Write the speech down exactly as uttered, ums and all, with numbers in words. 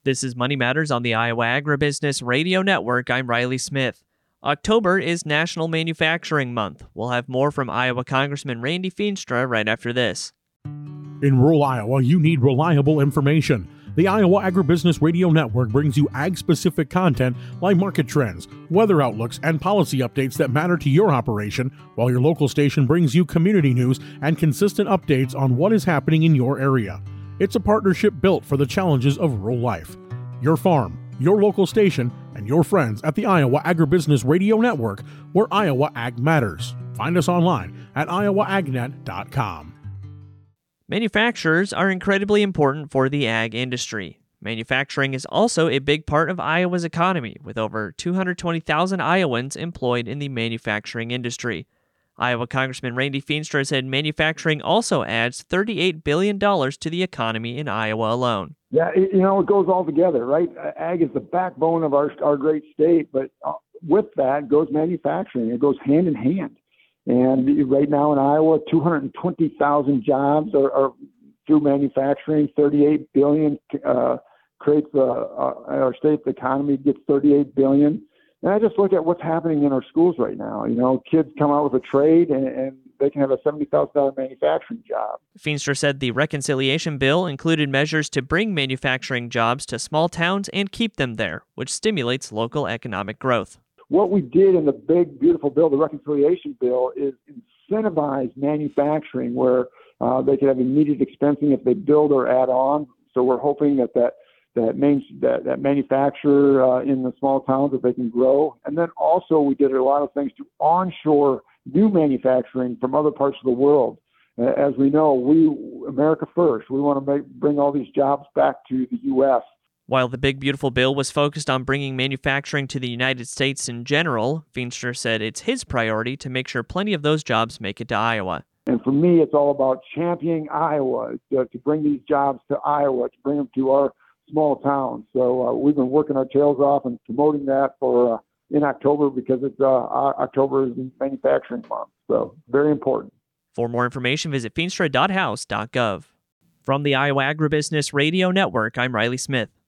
This is Money Matters on the Iowa Agribusiness Radio Network. I'm Riley Smith. October is National Manufacturing Month. We'll have more from Iowa Congressman Randy Feenstra right after this. In rural Iowa, you need reliable information. The Iowa Agribusiness Radio Network brings you ag-specific content like market trends, weather outlooks, and policy updates that matter to your operation, while your local station brings you community news and consistent updates on what is happening in your area. It's a partnership built for the challenges of rural life. Your farm, your local station, and your friends at the Iowa Agribusiness Radio Network, where Iowa Ag matters. Find us online at iowa agnet dot com. Manufacturers are incredibly important for the ag industry. Manufacturing is also a big part of Iowa's economy, with over two hundred twenty thousand Iowans employed in the manufacturing industry. Iowa Congressman Randy Feenstra said manufacturing also adds thirty-eight billion dollars to the economy in Iowa alone. Yeah, it, you know, it goes all together, right? Ag is the backbone of our our great state, but with that goes manufacturing. It goes hand in hand. And right now in Iowa, two hundred twenty thousand jobs are, are through manufacturing. thirty-eight billion uh, creates uh, uh, our state's economy gets thirty-eight billion. And I just look at what's happening in our schools right now. You know, kids come out with a trade and, and they can have a seventy thousand dollars manufacturing job. Feenstra said the reconciliation bill included measures to bring manufacturing jobs to small towns and keep them there, which stimulates local economic growth. What we did in the big, beautiful bill, the reconciliation bill, is incentivize manufacturing where uh, they could have immediate expensing if they build or add on. So we're hoping that that that, main, that, that manufacturer uh, in the small towns, that they can grow. And then also we did a lot of things to onshore new manufacturing from other parts of the world. Uh, as we know, we America first. We want to make, bring all these jobs back to the U S While the big, beautiful bill was focused on bringing manufacturing to the United States in general, Feenstra said it's his priority to make sure plenty of those jobs make it to Iowa. And for me, it's all about championing Iowa, to, to bring these jobs to Iowa, to bring them to our small towns. So uh, we've been working our tails off and promoting that for uh, in October because it's uh, October is manufacturing month. So very important. For more information, visit feenstra dot house dot gov. From the Iowa Agribusiness Radio Network, I'm Riley Smith.